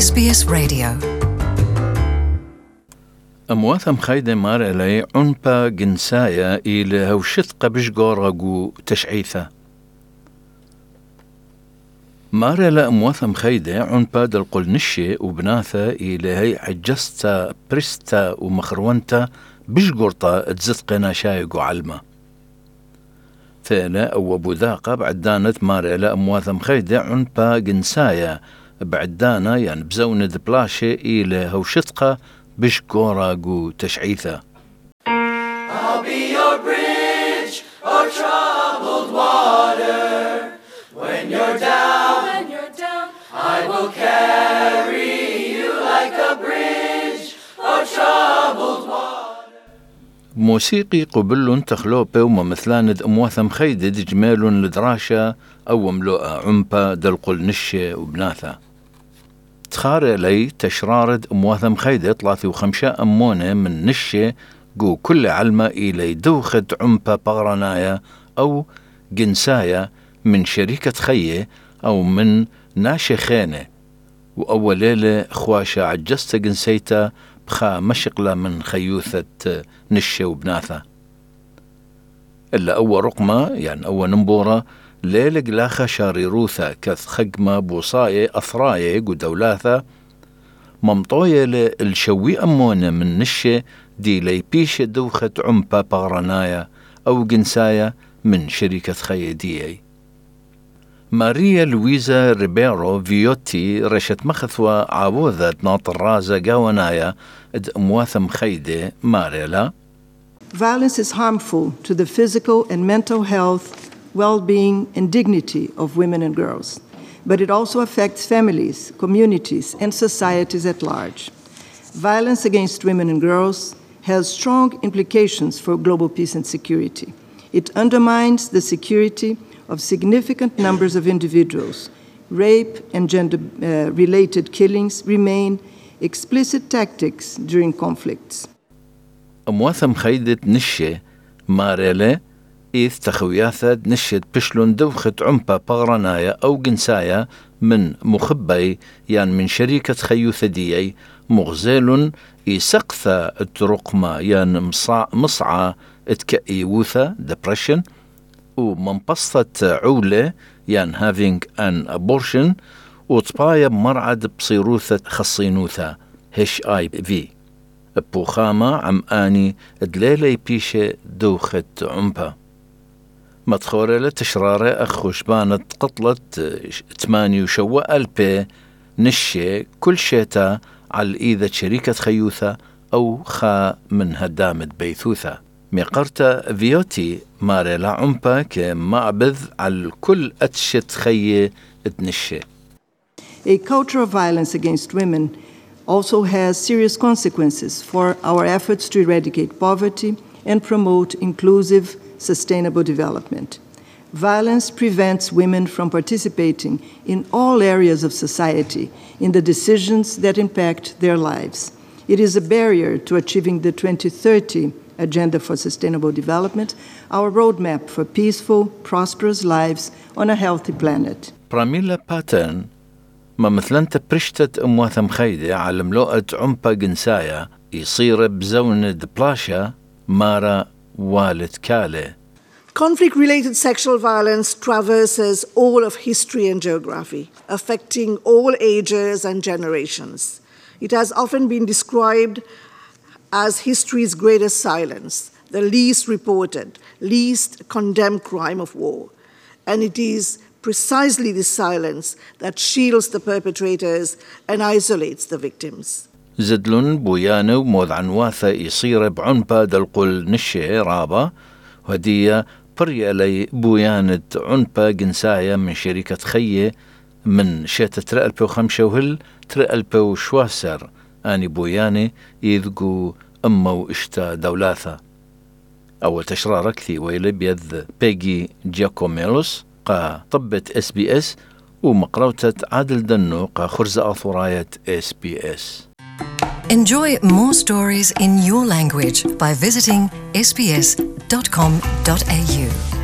SBS Radio. أمواثم خيدة مار إلي عنبا جنسايا إلى هوشتقة بشجورة تشعيثة مار إلى أمواثم خيدة عنبا دلقل نشي وبناثة إلى هي عجستا برستا ومخرونتا بشجورتا تزتقنا شايق وعلمة ثانا أو بذاقة بعدانت مار إلى أمواثم خيدة عنبا جنسايا بعدانا يعني بزونة بلاشي إلى هوشتقة بشكورة جو تشعيثة. I'll be your bridge or troubled water. When you're down, I will carry you like a bridge or troubled water. موسيقي قبل تخلوبة وممثلاند أمواثم خيدة جمال لدراشة أو ملوءة عنبا دلقل نشة وبناثة تخار لي تشرارد أمواثم خيدة 35 أمونة من نشة جو كل علمة إلي دوخة عنبا بغرانايا أو جنسايا من شركة خية أو من ناشة خانة وأول ليلة خواشة عجزت جنسيتا بخا مشقلة من خيوثة نشة وبناثة إلا أول رقمة يعني أول نمبورة ليلة قلاخة شاريروثة كث خقمة بوصاية أثراية قدولاثة ممطوية للشوي أمونة من نشة دي لي بيشة دوخة عنبا بغرانايا أو جنسايا من شركة خيدية ماريا لويزا ريبيرو فيوتي رشت مخثوة عابوذة ناطر رازة قاونايا اد أمواثم خيدة ماريلا. Violence is harmful to the physical and mental health, well-being and dignity of women and girls, but it also affects families, communities and societies at large. Violence against women and girls has strong implications for global peace and security. It undermines the security of significant numbers of individuals. Rape and gender-related killings remain explicit tactics during conflicts. أمواثم خيدة نشة ماريلا إذ تخوياثة نشة بشلون دوخة عنبا بغرانايا أو جنسايا من مخبي يعني من شركة خيوثة ديي مغزال يسقثة الترقمة يعني مصعى اتكئيوثة depression ومنبسطة عولة يعني having an abortion وطبايا بمرعد بصيروثة خصينوثة HIV بوخامة عم آني دليلة بيشة دوخة عنبا مدخورة تشرارة أخوش بانت قطلة 8 وشوى ألبي نشة كل شيتا على إيذا شركة خيوثة أو خا من هدامة بيثوثة ميقرتا فيوتي ماريلا عنبا كمعبذ على كل أتشت خية اتنشة. A culture of violence against women also has serious consequences for our efforts to eradicate poverty and promote inclusive, sustainable development. Violence prevents women from participating in all areas of society in the decisions that impact their lives. It is a barrier to achieving the 2030 Agenda for Sustainable Development, our roadmap for peaceful, prosperous lives on a healthy planet. براميلا باترن ما مثلنت برشتة أمواثم خيدة على ملوءة عنبا جنسايا يصير بزونة بلاشا مارا والد كالي. Conflict-related sexual violence traverses all of history and geography, affecting all ages and generations. It has often been described as history's greatest silence, the least reported, least condemned crime of war. And it is precisely this silence that shields the perpetrators and isolates the victims. زدلون بويانو موذ عنواثة يصير بعنبا دلقل نشي رابا وهدية بريا لي بويانة عنبا جنسايا من شركة خية من شاتة ترقلبو خمشة وهل ترقلبو شواسر آني بوياني يذقو أمو إشتا دولاثة أول تشرار كثي ويلي بيذ بيجي جاكوميلوس قا طبت SBS ومقروتة عادل دنو قا خرزة أثوراية SBS. Enjoy more stories in your language by visiting sbs.com.au.